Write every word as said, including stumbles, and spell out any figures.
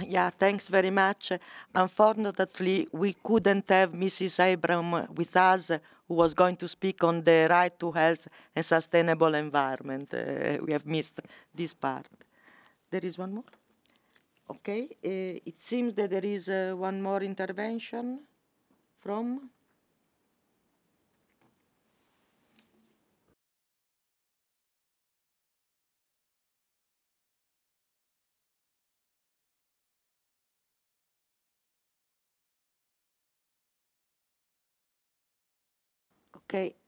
Yeah, thanks very much. Unfortunately, we couldn't have Missus Abram with us, who was going to speak on the right to health and sustainable environment. Uh, we have missed this part. There is one more? Okay, uh, it seems that there is uh, one more intervention from. Okay,